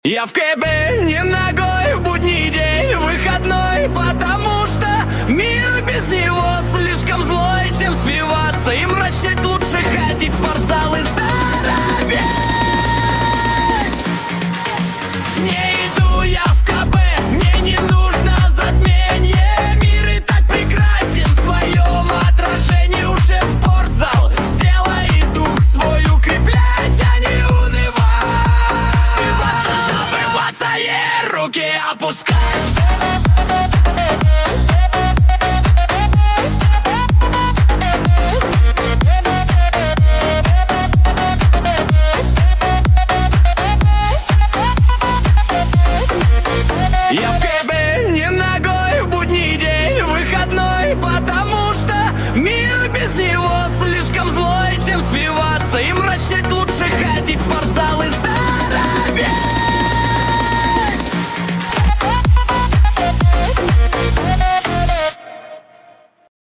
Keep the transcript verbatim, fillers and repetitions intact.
Я в КБ не ногой в будний день, выходной, потому что мир без него слишком злой, чем спиваться и мрачнеть, лучше ходить в спортзал и здороветь. Не иду я в КБ, мне не нужно затмение, мир и так прекрасен в своем отражении. Уже в спортзал, тело и дух свой укреплять, а не унывать. Спиваться, забываться и руки опускать.